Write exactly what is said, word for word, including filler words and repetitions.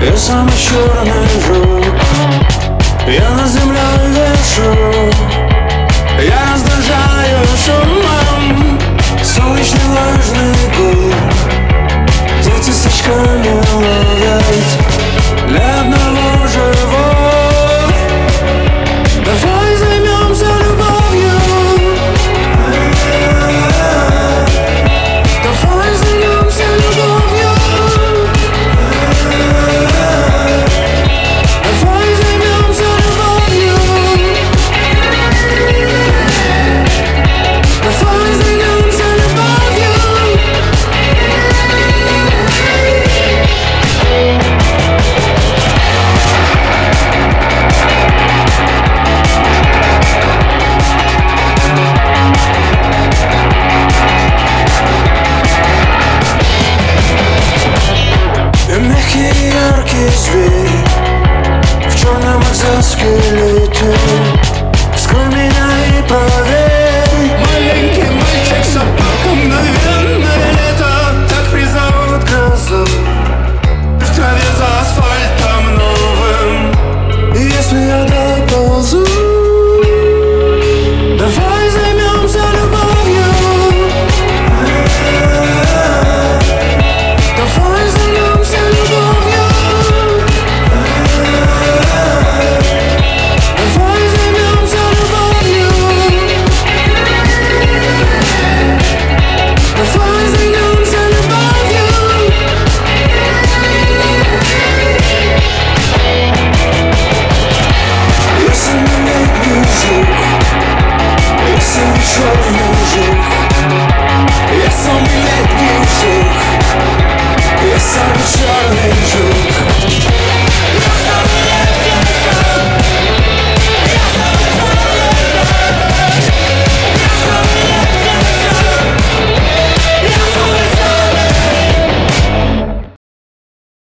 Я самый черный жук, я над землей вешу, я раздражаю шумом солнечный влажный гул. Дети с очками ловят для одного живого. Давай займемся любовью, давай займемся любовью, давай займемся любовью, давай займемся любовью. Мягкий яркий свет